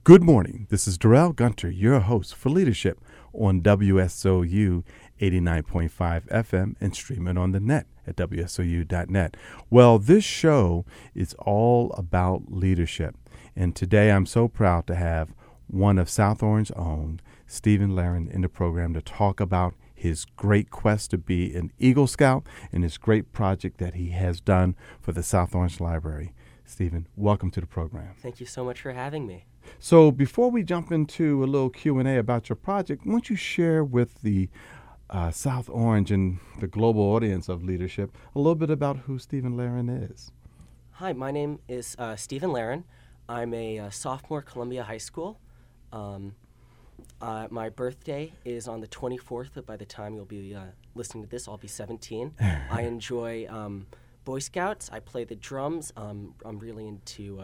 Good morning. This is Darrell Gunter, your host for Leadership on WSOU 89.5 FM and streaming on the net at WSOU.net. Well, this show is all about leadership. And today I'm so proud to have one of South Orange's own, Stephen Laren, in the program to talk about his great quest to be an Eagle Scout and his great project that he has done for the South Orange Library. Stephen, welcome to the program. Thank you so much for having me. So before we jump into a little Q&A about your project, why don't you share with the South Orange and the global audience of leadership a little bit about who Stephen Laren is? Hi, my name is Stephen Laren. I'm a sophomore at Columbia High School. My birthday is on the 24th, but by the time you'll be listening to this, I'll be 17. I enjoy Boy Scouts. I play the drums. I'm really into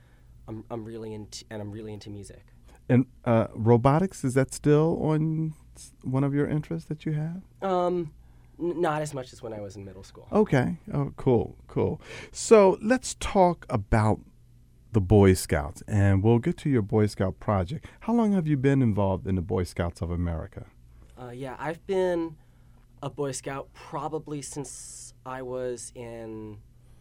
music. And robotics, is that still on one of your interests that you have? Not as much as when I was in middle school. Okay. Oh, cool. So let's talk about the Boy Scouts, and we'll get to your Boy Scout project. How long have you been involved in the Boy Scouts of America? I've been a Boy Scout probably since I was in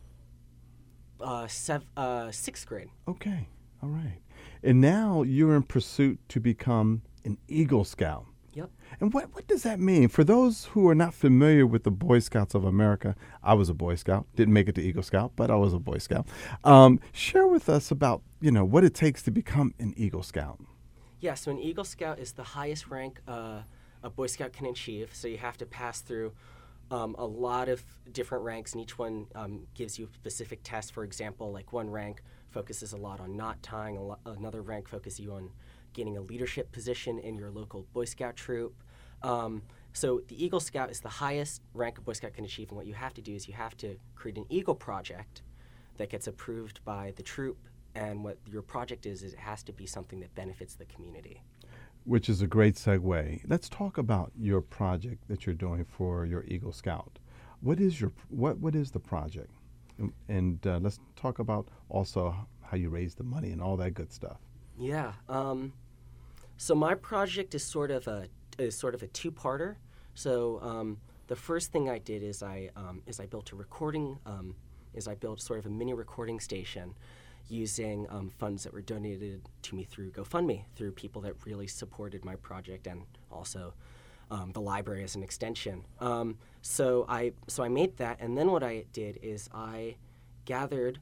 sixth grade. Okay, all right. And now you're in pursuit to become an Eagle Scout. Yep. And what does that mean? For those who are not familiar with the Boy Scouts of America, I was a Boy Scout. Didn't make it to Eagle Scout, but I was a Boy Scout. Share with us about, what it takes to become an Eagle Scout. Yeah, so an Eagle Scout is the highest rank a Boy Scout can achieve. So you have to pass through a lot of different ranks, and each one gives you a specific test. For example, like one rank focuses a lot on knot tying, another rank focuses you on gaining a leadership position in your local Boy Scout troop. So the Eagle Scout is the highest rank a Boy Scout can achieve, and what you have to do is you have to create an Eagle project that gets approved by the troop, and what your project is it has to be something that benefits the community. Which is a great segue. Let's talk about your project that you're doing for your Eagle Scout. What is the project? And let's talk about also how you raise the money and all that good stuff. Yeah. So my project is sort of a two-parter. So the first thing I did is I built I built sort of a mini recording station using funds that were donated to me through GoFundMe, through people that really supported my project, and also the library as an extension. So I made that, and then what I did is I gathered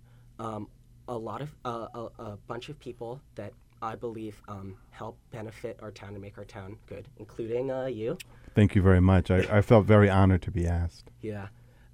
a bunch of people that I believe help benefit our town and make our town good, including you. Thank you very much. I felt very honored to be asked. Yeah,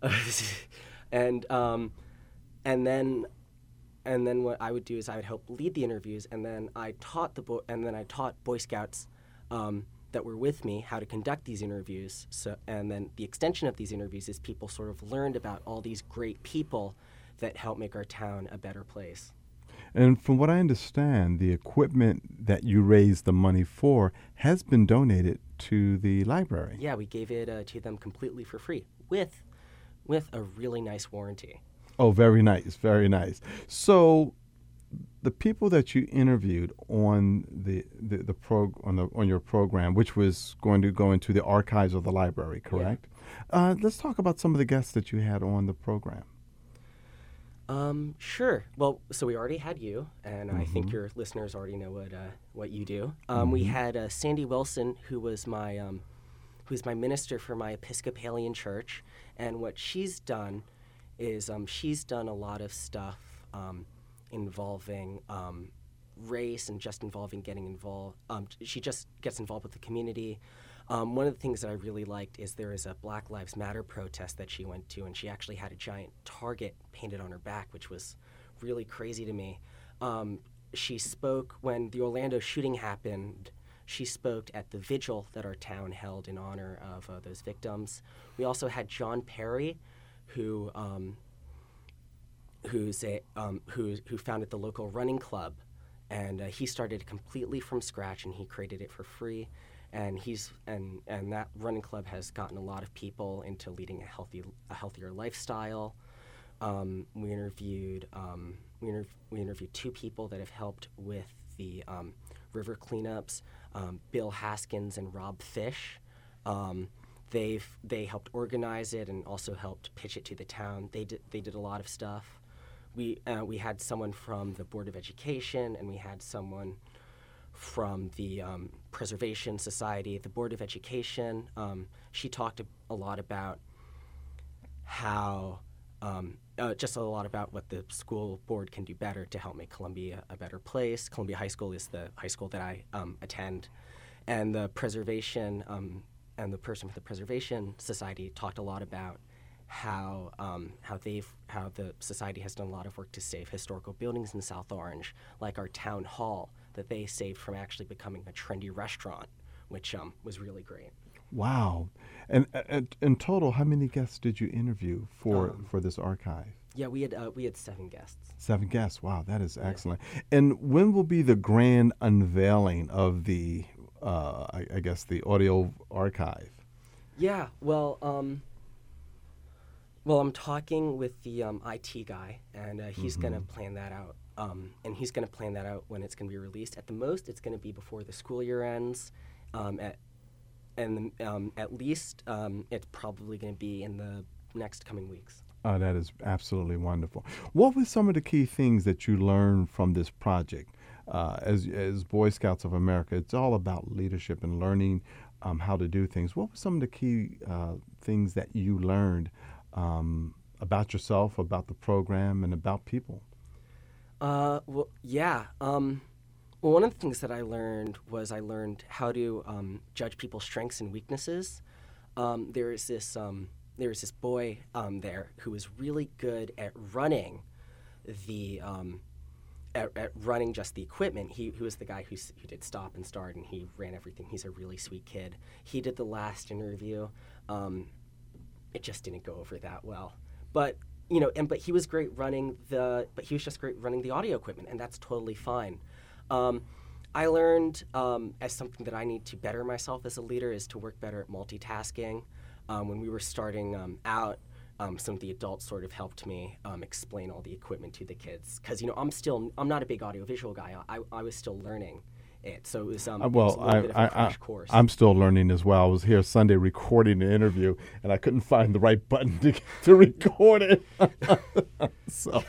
and then what I would do is I would help lead the interviews, and then I taught Boy Scouts that were with me how to conduct these interviews. So, and then the extension of these interviews is people sort of learned about all these great people that help make our town a better place. And from what I understand, the equipment that you raised the money for has been donated to the library. Yeah, we gave it to them completely for free with a really nice warranty. Oh, very nice, very nice. So, the people that you interviewed on on your program, which was going to go into the archives of the library, correct? Yeah. Let's talk about some of the guests that you had on the program. Sure. Well, so we already had you, and I think your listeners already know what you do. We had Sandy Wilson, who was my minister for my Episcopalian church, and what she's done is she's done a lot of stuff involving race and just involving getting involved. She just gets involved with the community. One of the things that I really liked is there is a Black Lives Matter protest that she went to, and she actually had a giant target painted on her back, which was really crazy to me. She spoke when the Orlando shooting happened. She spoke at the vigil that our town held in honor of those victims. We also had John Perry, who founded the local running club, and he started completely from scratch, and he created it for free. And that running club has gotten a lot of people into leading a healthier lifestyle. We interviewed two people that have helped with the river cleanups, Bill Haskins and Rob Fish. They helped organize it and also helped pitch it to the town. They did a lot of stuff. We had someone from the Board of Education, and we had someone from the Preservation Society. The Board of Education, she talked a lot about how just a lot about what the school board can do better to help make Columbia a better place. Columbia High School is the high school that I attend, and the preservation and the person with the Preservation Society talked a lot about how the society has done a lot of work to save historical buildings in South Orange, like our town hall that they saved from actually becoming a trendy restaurant, which was really great. Wow. And in total, how many guests did you interview for this archive? Yeah, we had 7 guests. 7 guests. Wow, that is excellent. And when will be the grand unveiling of the, I guess, the audio archive? Yeah, well, I'm talking with the IT guy, and he's going to plan that out. And he's going to plan that out when it's going to be released. At the most, it's going to be before the school year ends. At least, it's probably going to be in the next coming weeks. Oh, that is absolutely wonderful. What were some of the key things that you learned from this project? As Boy Scouts of America, it's all about leadership and learning how to do things. What were some of the key things that you learned about yourself, about the program, and about people? Well, one of the things that I learned was how to judge people's strengths and weaknesses. There was this boy there who was really good at running at running just the equipment. He was the guy who did stop and start, and he ran everything. He's a really sweet kid. He did the last interview. It just didn't go over that well, but he was great running he was just great running the audio equipment, and that's totally fine. I learned as something that I need to better myself as a leader is to work better at multitasking. When we were starting out, some of the adults sort of helped me explain all the equipment to the kids, because I'm not a big audiovisual guy. I was still learning it, so it was, it was a little bit of a crash course. I'm still learning as well. I was here Sunday recording an interview, and I couldn't find the right button to record it. So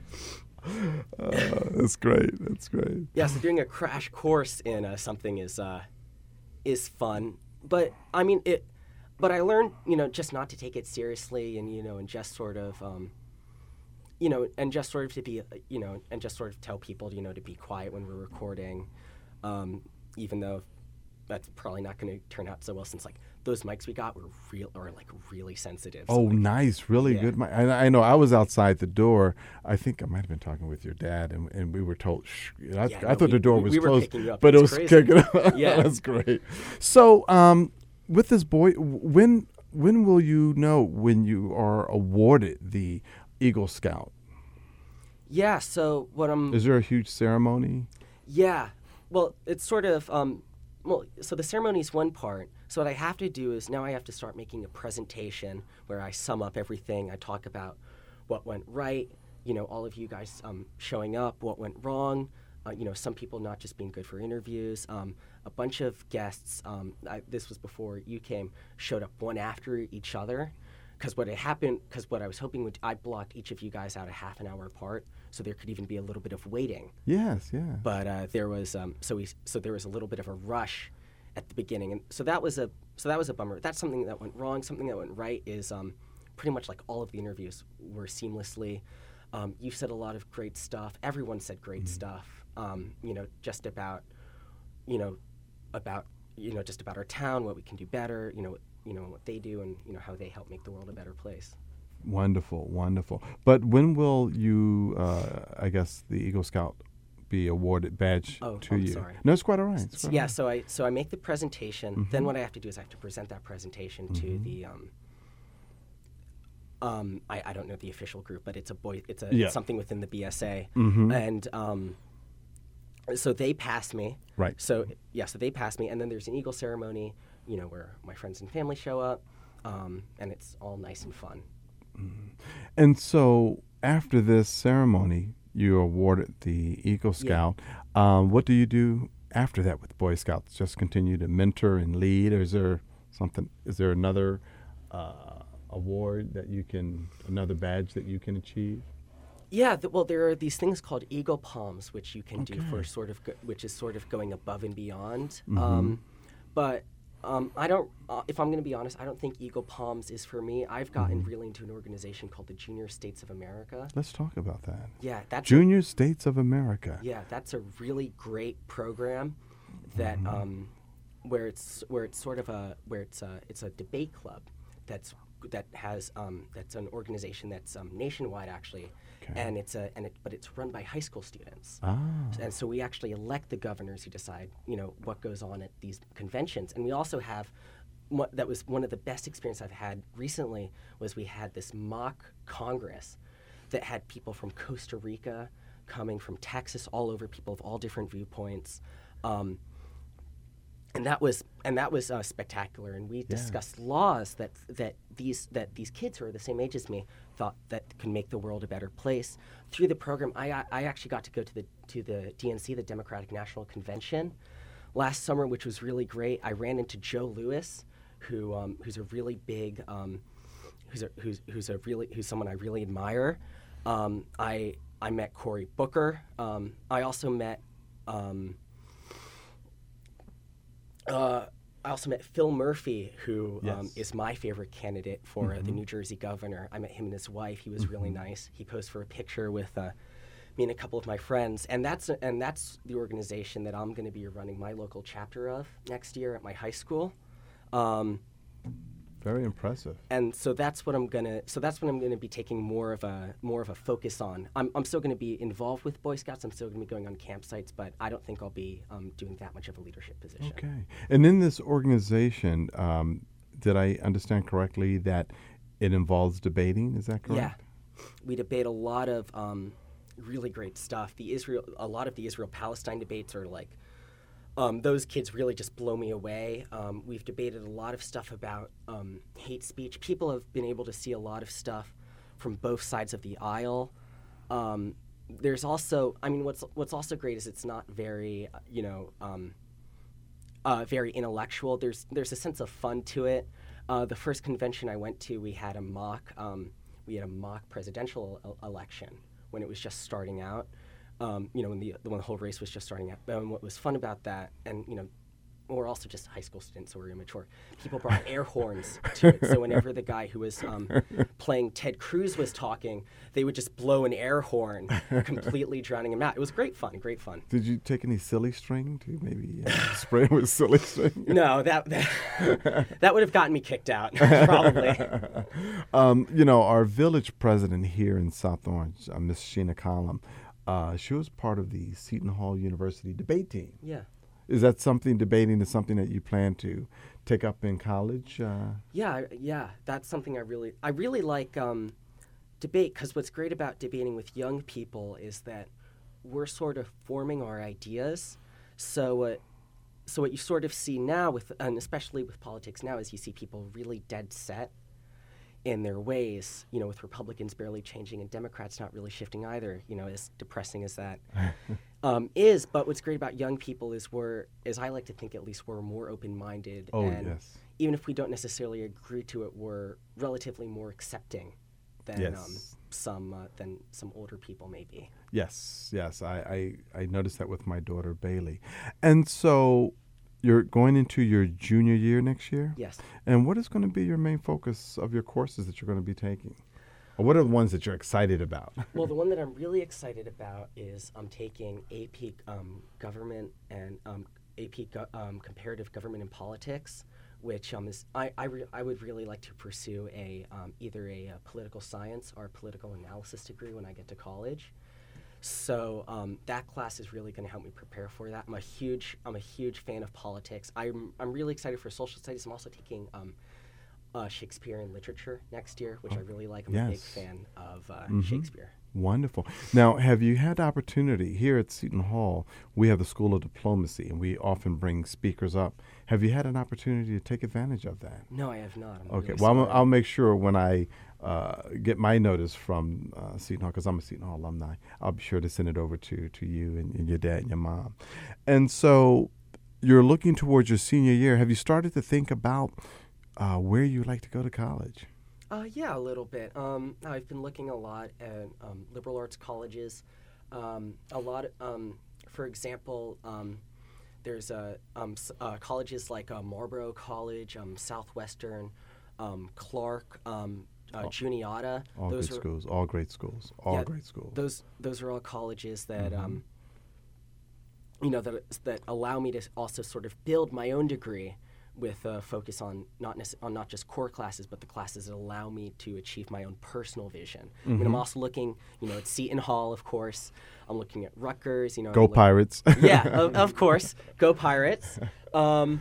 that's great. That's great. Yeah, so doing a crash course in something is fun, but I mean it. But I learned, just not to take it seriously, and just sort of, and just sort of to be, and just sort of tell people, to be quiet when we're recording, even though that's probably not going to turn out so well, since those mics we got were really sensitive. Oh, nice, really good mic. I know. I was outside the door. I think I might have been talking with your dad, and we were told. Shh. I thought the door was closed, but it was kicking up. Yeah, that's great. So, with this boy, when will you know when you are awarded the Eagle Scout? Yeah. So is there a huge ceremony? Yeah. Well, it's sort of so the ceremony is one part. So what I have to do is now I have to start making a presentation where I sum up everything. I talk about what went right, all of you guys showing up, what went wrong, some people not just being good for interviews. A bunch of guests, this was before you came, showed up one after each other. Because what I was hoping I blocked each of you guys out a half an hour apart, so there could even be a little bit of waiting. Yes, yeah. But there was so there was a little bit of a rush at the beginning, and so that was a bummer. That's something that went wrong. Something that went right is pretty much all of the interviews were seamlessly. You said a lot of great stuff. Everyone said great stuff. Just about just about our town, what we can do better. What they do, and how they help make the world a better place. Wonderful, wonderful. But when will you, I guess, the Eagle Scout be awarded badge to you? Sorry. No, it's quite all right. All right. So I make the presentation. Mm-hmm. Then what I have to do is I have to present that presentation to the I don't know the official group, but it's it's something within the BSA, and so they pass me. Right. So they pass me, and then there's an Eagle ceremony, where my friends and family show up, and it's all nice and fun. Mm-hmm. And so after this ceremony, you awarded the Eagle Scout. What do you do after that with Boy Scouts? Just continue to mentor and lead, or is there something? Is there another award that you can, another badge that you can achieve? Yeah, well, there are these things called Eagle Palms, which you can do for sort of, which is sort of going above and beyond. But I don't. If I'm going to be honest, I don't think Eagle Palms is for me. I've gotten really into an organization called the Junior States of America. Let's talk about that. Yeah, that's Junior States of America. Yeah, that's a really great program that where it's sort of it's a debate club that's an organization that's nationwide actually, and but it's run by high school students. And so we actually elect the governors who decide what goes on at these conventions, and we also have that was one of the best experiences I've had recently was we had this mock Congress that had people from Costa Rica coming, from Texas, all over, people of all different viewpoints. And that was spectacular. And we discussed laws that these kids who are the same age as me thought that could make the world a better place. Through the program, I actually got to go to the DNC, the Democratic National Convention, last summer, which was really great. I ran into Joe Lewis, who's a really big, who's someone I really admire. I met Cory Booker. I also met Phil Murphy, who is my favorite candidate for the New Jersey governor. I met him and his wife. He was really nice. He posed for a picture with me and a couple of my friends, and that's the organization that I'm going to be running my local chapter of next year at my high school. Very impressive. And so that's what I'm gonna be taking more of a focus on. I'm still gonna be involved with Boy Scouts. I'm still gonna be going on campsites, but I don't think I'll be doing that much of a leadership position. Okay. And in this organization, did I understand correctly that it involves debating? Is that correct? Yeah, we debate a lot of really great stuff. A lot of the Israel-Palestine debates are like. Those kids really just blow me away. We've debated a lot of stuff about hate speech. People have been able to see a lot of stuff from both sides of the aisle. There's also, what's also great is it's not very, very intellectual. There's a sense of fun to it. The first convention I went to, we had a mock presidential election when it was just starting out. When the whole race was just starting out. And what was fun about that, and we're also just high school students, so we're immature. People brought air horns to it. So whenever the guy who was playing Ted Cruz was talking, they would just blow an air horn, completely drowning him out. It was great fun. Did you take any silly string to maybe spray it with silly string? No, that would have gotten me kicked out, probably. Our village president here in South Orange, Miss Sheena Collum, she was part of the Seton Hall University debate team. Yeah. Is that debating is something that you plan to take up in college? Yeah. That's something I really like debate, because what's great about debating with young people is that we're sort of forming our ideas. So what you sort of see now, and especially with politics now, is you see people really dead set in their ways, with Republicans barely changing and Democrats not really shifting either, as depressing as that is. But what's great about young people is I like to think at least, we're more open-minded. Oh, and yes. Even if we don't necessarily agree to it, we're relatively more accepting than some older people maybe. Yes. I noticed that with my daughter, Bailey. And so you're going into your junior year next year? Yes. And what is going to be your main focus of your courses that you're going to be taking? Or what are the ones that you're excited about? Well, the one that I'm really excited about is I'm taking AP Government and AP Comparative Government and Politics, which is I would really like to pursue either a political science or a political analysis degree when I get to college. So that class is really going to help me prepare for that. I'm a huge fan of politics. I'm really excited for social studies. I'm also taking Shakespearean literature next year, which I really like. I'm a big fan of Shakespeare. Wonderful. Now, have you had the opportunity here at Seton Hall? We have the School of Diplomacy, and we often bring speakers up. Have you had an opportunity to take advantage of that? No, I have not. Okay. Well, I'll make sure when I get my notice from Seton Hall, because I'm a Seton Hall alumni, I'll be sure to send it over to you and your dad and your mom. And so you're looking towards your senior year. Have you started to think about where you'd like to go to college? Yeah, a little bit. I've been looking a lot at liberal arts colleges. A lot, for example, there's colleges like Marlborough College, Southwestern, Clark, Juniata. All those good schools. All great schools. All great schools. Those are all colleges that that allow me to also sort of build my own degree with a focus on not just core classes, but the classes that allow me to achieve my own personal vision. I mean, I'm also looking, at Seton Hall, of course. I'm looking at Rutgers. Go Pirates. Yeah, of course, go Pirates. And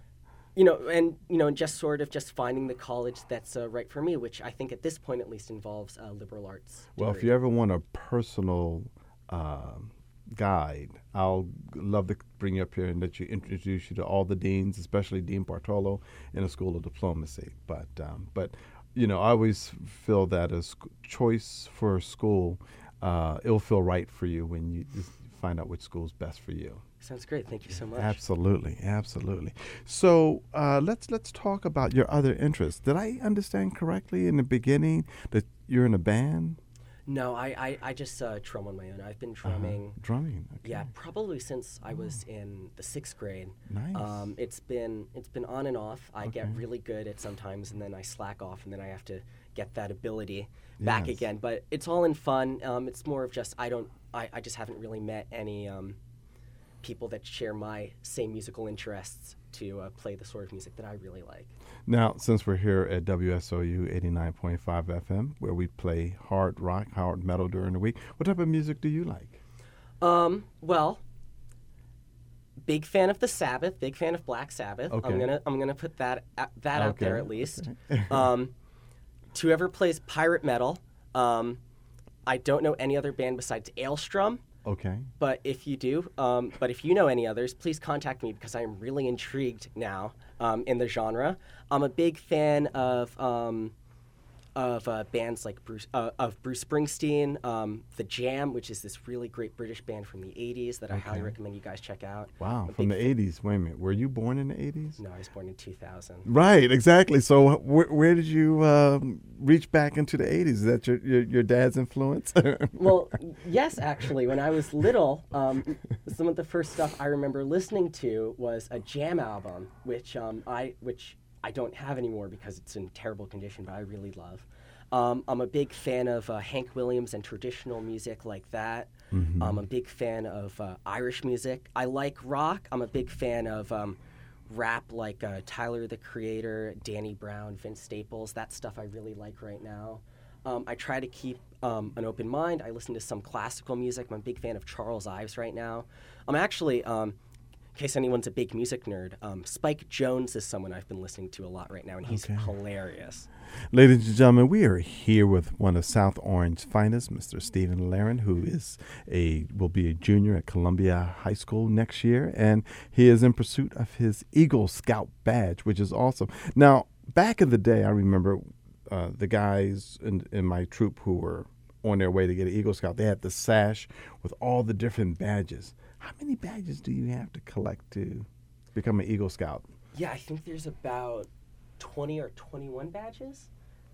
just sort of just finding the college that's right for me, which I think at this point at least involves liberal arts. Well, if you ever want a personal guide, I'll love to bring you up here and let you introduce you to all the deans, especially Dean Bartolo in the School of Diplomacy. But I always feel that a choice for a school, it'll feel right for you when you just find out which school's best for you. Sounds great. Thank you so much. Absolutely. So let's talk about your other interests. Did I understand correctly in the beginning that you're in a band? No, I just drum on my own. I've been drumming. Drumming. Okay. Yeah, probably since I was in the 6th grade. Nice. It's been on and off. I get really good at sometimes, and then I slack off, and then I have to get that ability back again. But it's all in fun. It's more of just I just haven't really met any people that share my same musical interests to play the sort of music that I really like. Now, since we're here at WSOU 89.5 FM, where we play hard rock, hard metal during the week, what type of music do you like? Well, big fan of the Sabbath, big fan of Black Sabbath. Okay. I'm gonna put that out there at least. Okay. To whoever plays pirate metal, I don't know any other band besides Aelstrom. Okay. But if you do, if you know any others, please contact me because I am really intrigued now in the genre. I'm a big fan of bands like Bruce Springsteen, The Jam, which is this really great British band from the 80s that I highly recommend you guys check out. Wow, from the 80s. Wait a minute, were you born in the 80s? No, I was born in 2000. Right, exactly. So where did you reach back into the 80s? Is that your dad's influence? Well, yes, actually. When I was little, some of the first stuff I remember listening to was a Jam album, which I don't have anymore because it's in terrible condition, but I really love. I'm a big fan of Hank Williams and traditional music like that. Mm-hmm. I'm a big fan of Irish music. I like rock. I'm a big fan of rap like Tyler, the Creator, Danny Brown, Vince Staples. That stuff I really like right now. I try to keep an open mind. I listen to some classical music. I'm a big fan of Charles Ives right now. I'm actually... in case anyone's a big music nerd, Spike Jones is someone I've been listening to a lot right now, and he's hilarious. Ladies and gentlemen, we are here with one of South Orange's finest, Mr. Stephen Laren, who will be a junior at Columbia High School next year, and he is in pursuit of his Eagle Scout badge, which is awesome. Now, back in the day, I remember the guys in my troop who were on their way to get an Eagle Scout, they had the sash with all the different badges. How many badges do you have to collect to become an Eagle Scout? Yeah, I think there's about 20 or 21 badges.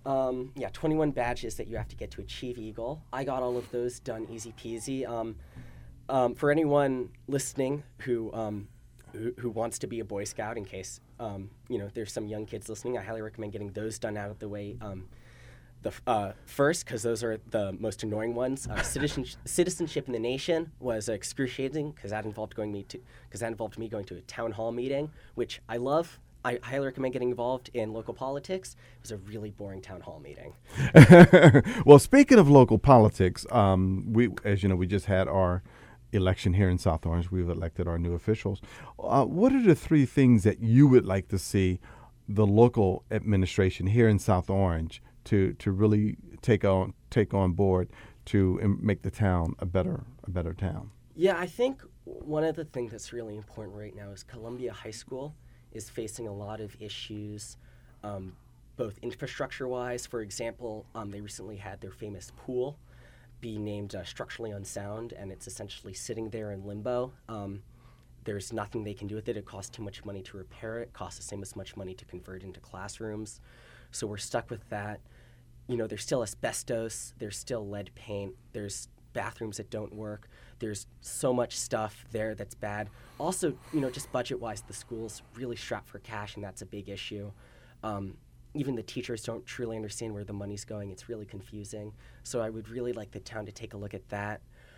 21 badges that you have to get to achieve Eagle. I got all of those done easy peasy. For anyone listening who wants to be a Boy Scout, in case there's some young kids listening, I highly recommend getting those done out of the way first, because those are the most annoying ones. Citizenship in the Nation was excruciating because that involved me going to a town hall meeting, which I love. I highly recommend getting involved in local politics. It was a really boring town hall meeting. Well, speaking of local politics, as you know, we just had our election here in South Orange. We've elected our new officials. What are the 3 things that you would like to see the local administration here in South Orange to really take on board to make the town a better town? Yeah, I think one of the things that's really important right now is Columbia High School is facing a lot of issues both infrastructure-wise. For example, they recently had their famous pool be named structurally unsound, and it's essentially sitting there in limbo. There's nothing they can do with it. It costs too much money to repair it. It costs the same as much money to convert into classrooms. So we're stuck with that. There's still asbestos. There's still lead paint. There's bathrooms that don't work. There's so much stuff there that's bad. Also, just budget-wise, the school's really strapped for cash, and that's a big issue. Even the teachers don't truly understand where the money's going. It's really confusing. So I would really like the town to take a look at that.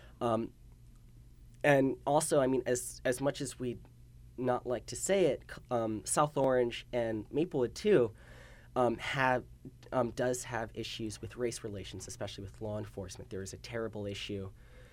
And also, as much as we'd not like to say it, South Orange and Maplewood too does have issues with race relations, especially with law enforcement. There was a terrible issue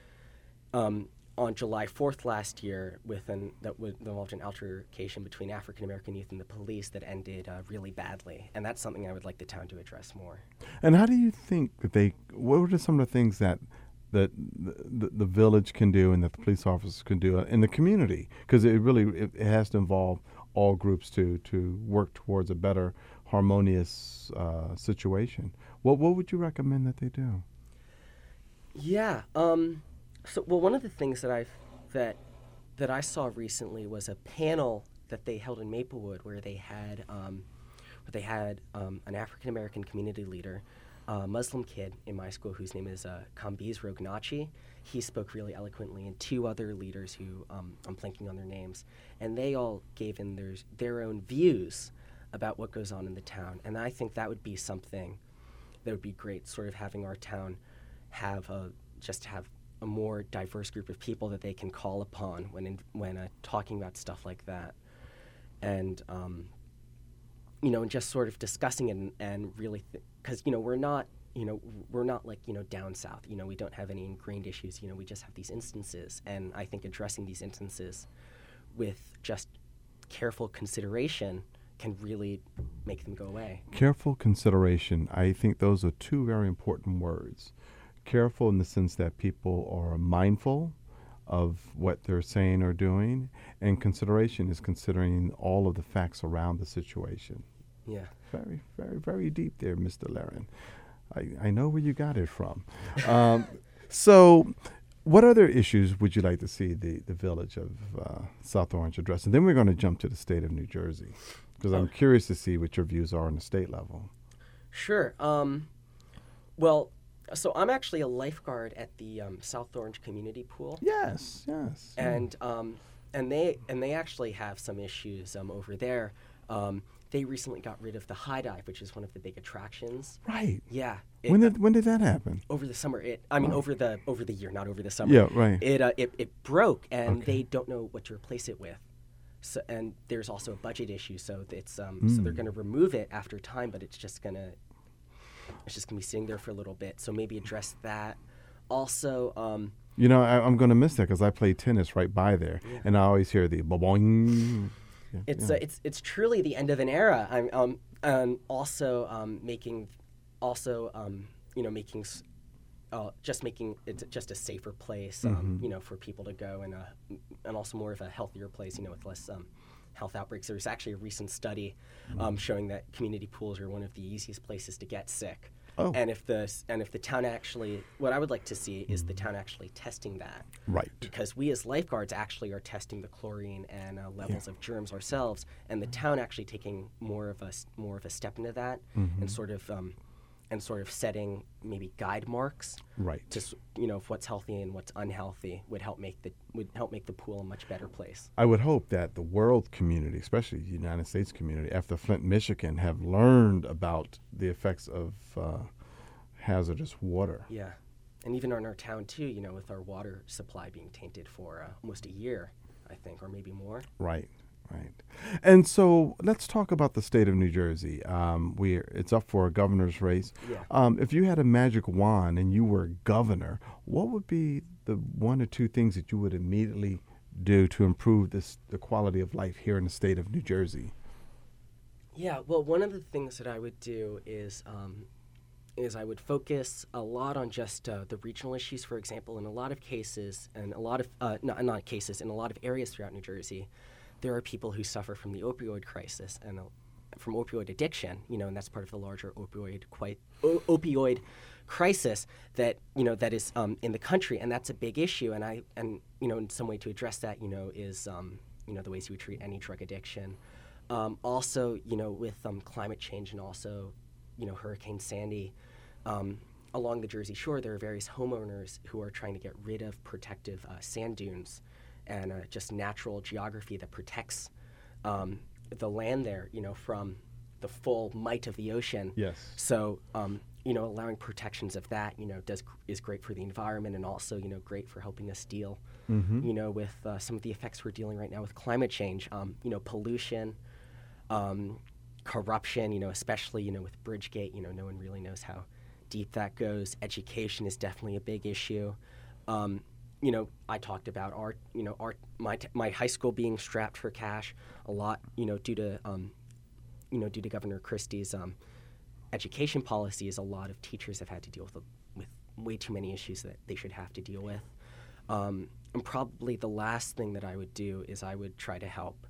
on July 4th last year that involved an altercation between African American youth and the police that ended really badly, and that's something I would like the town to address more. And how do you think that what are some of the things that the village can do and that the police officers can do in the community? Because it has to involve all groups to work towards a better harmonious situation. What would you recommend that they do? Yeah. One of the things that I saw recently was a panel that they held in Maplewood where they had an African American community leader, a Muslim kid in my school whose name is Kambiz Rognachi. He spoke really eloquently, and two other leaders who I'm blanking on their names, and they all gave in their own views about what goes on in the town. And I think that would be something that would be great, sort of having our town have a more diverse group of people that they can call upon when talking about stuff like that, and and just sort of discussing it and really because we're not like down south. We don't have any ingrained issues. We just have these instances, and I think addressing these instances with just careful consideration can really make them go away. Careful consideration. I think those are two very important words. Careful in the sense that people are mindful of what they're saying or doing, and consideration is considering all of the facts around the situation. Yeah. Very, very, very deep there, Mr. Laren. I know where you got it from. So what other issues would you like to see the village of South Orange address? And then we're going to jump to the state of New Jersey, because I'm curious to see what your views are on the state level. Sure. So I'm actually a lifeguard at the South Orange Community Pool. Yes. And they actually have some issues over there. They recently got rid of the high dive, which is one of the big attractions. Right. Yeah. When did that happen? Over the summer. Over the year, not over the summer. Yeah, right. It broke, and they don't know what to replace it with. So, and there's also a budget issue, so it's so they're going to remove it after time, but it's just going to be sitting there for a little bit. So maybe address that. Also, I'm going to miss that because I play tennis right by there, and I always hear the boing. It's truly the end of an era. And also making it just a safer place, for people to go, and also more of a healthier place, with less health outbreaks. There's actually a recent study showing that community pools are one of the easiest places to get sick. Oh. And if the town actually, what I would like to see is the town actually testing that. Right. Because we as lifeguards actually are testing the chlorine and levels of germs ourselves, and the town actually taking more of a step into that, and sort of setting maybe guide marks. Right. To what's healthy and what's unhealthy would help make the pool a much better place. I would hope that the world community, especially the United States community, after Flint, Michigan, have learned about the effects of hazardous water. Yeah, and even in our town too, with our water supply being tainted for almost a year, I think, or maybe more. Right. And so let's talk about the state of New Jersey. It's up for a governor's race. Yeah. If you had a magic wand and you were governor, what would be the one or two things that you would immediately do to improve the quality of life here in the state of New Jersey? Yeah, well, one of the things that I would do is I would focus a lot on just the regional issues. For example, in a lot of cases, and a lot of not cases, in a lot of areas throughout New Jersey, there are people who suffer from the opioid crisis, opioid addiction, and that's part of the larger opioid crisis that that is in the country, and that's a big issue. And in some way to address that, is the ways you would treat any drug addiction. Also, with climate change and also, Hurricane Sandy. Along the Jersey Shore, there are various homeowners who are trying to get rid of protective sand dunes and just natural geography that protects the land there, from the full might of the ocean. Yes. So, allowing protections of that, is great for the environment and also, great for helping us deal, with some of the effects we're dealing right now with climate change. Pollution, corruption, especially, with Bridgegate, no one really knows how deep that goes. Education is definitely a big issue. I talked about my high school being strapped for cash a lot, due to Governor Christie's education policies. A lot of teachers have had to deal with way too many issues that they should have to deal with. And probably the last thing that I would do is I would try to help.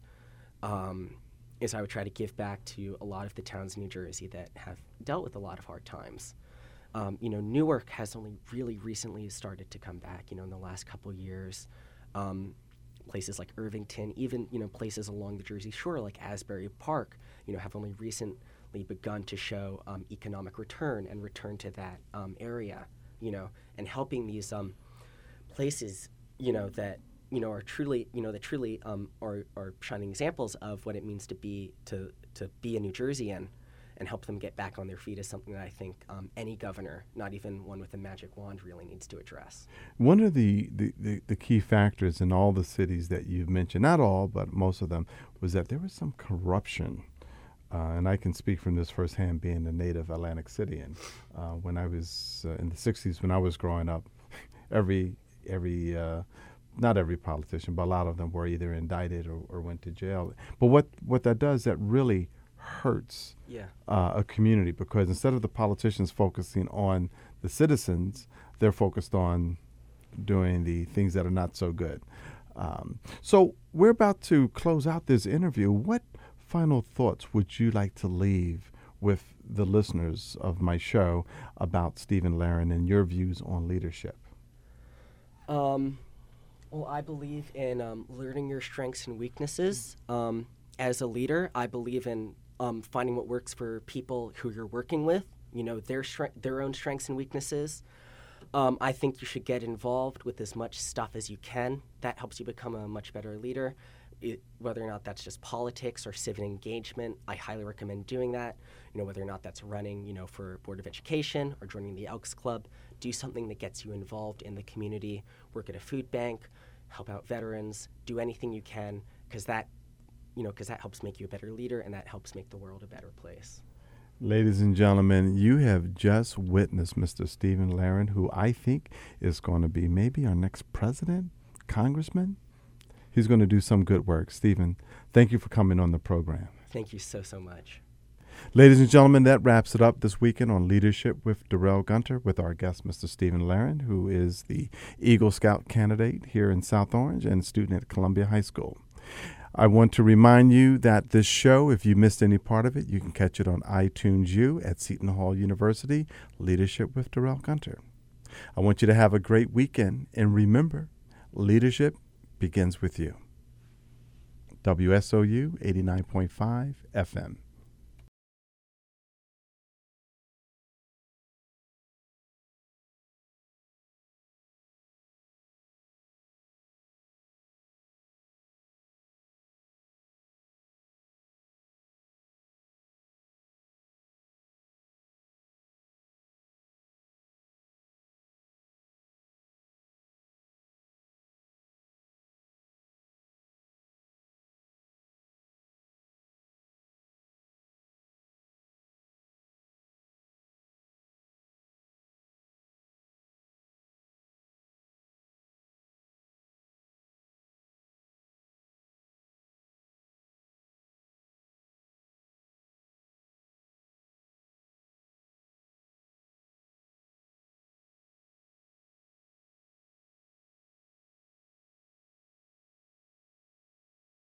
I would try to give back to a lot of the towns in New Jersey that have dealt with a lot of hard times. Newark has only really recently started to come back, in the last couple of years. Places like Irvington, even, places along the Jersey Shore like Asbury Park, have only recently begun to show economic return and return to that area, and helping these places, that, are truly, that truly are shining examples of what it means to be a New Jerseyan. And help them get back on their feet is something that I think any governor, not even one with a magic wand, really needs to address. One of the key factors in all the cities that you've mentioned, not all, but most of them, was that there was some corruption. And I can speak from this firsthand, being a native Atlantic Cityan. When I was in the 60s, when I was growing up, not every politician, but a lot of them were either indicted or went to jail. But what that does, that really hurts a community, because instead of the politicians focusing on the citizens, they're focused on doing the things that are not so good. So we're about to close out this interview. What final thoughts would you like to leave with the listeners of my show about Stephen Laren and your views on leadership? Well, I believe in learning your strengths and weaknesses. As a leader, I believe in finding what works for people who you're working with, their own strengths and weaknesses. I think you should get involved with as much stuff as you can. That helps you become a much better leader. Whether or not that's just politics or civic engagement, I highly recommend doing that. Whether or not that's running, for Board of Education or joining the Elks Club, do something that gets you involved in the community. Work at a food bank, help out veterans, do anything you can, because that helps make you a better leader, and that helps make the world a better place. Ladies and gentlemen, you have just witnessed Mr. Stephen Laren, who I think is going to be maybe our next president, congressman. He's going to do some good work. Stephen, thank you for coming on the program. Thank you so much. Ladies and gentlemen, that wraps it up this weekend on Leadership with Darrell Gunter with our guest, Mr. Stephen Laren, who is the Eagle Scout candidate here in South Orange and a student at Columbia High School. I want to remind you that this show, if you missed any part of it, you can catch it on iTunes U at Seton Hall University, Leadership with Darrell Gunter. I want you to have a great weekend, and remember, leadership begins with you. WSOU 89.5 FM.